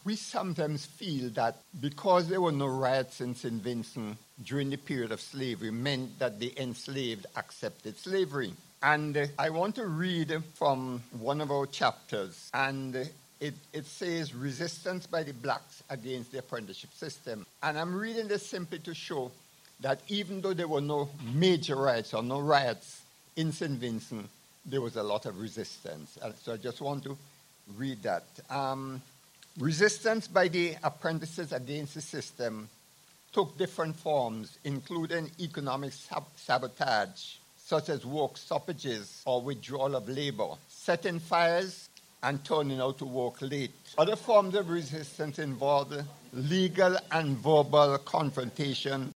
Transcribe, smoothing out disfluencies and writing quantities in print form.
We sometimes feel that because there were no riots in St. Vincent during the period of slavery meant that the enslaved accepted slavery. And I want to read from one of our chapters, and it says resistance by the blacks against the apprenticeship system. And I'm reading this simply to show that even though there were no major riots or no riots in St. Vincent, there was a lot of resistance. And so I just want to read that. Resistance by the apprentices against the system took different forms, including economic sabotage, such as work stoppages or withdrawal of labor, setting fires, and turning out to work late. Other forms of resistance involved legal and verbal confrontation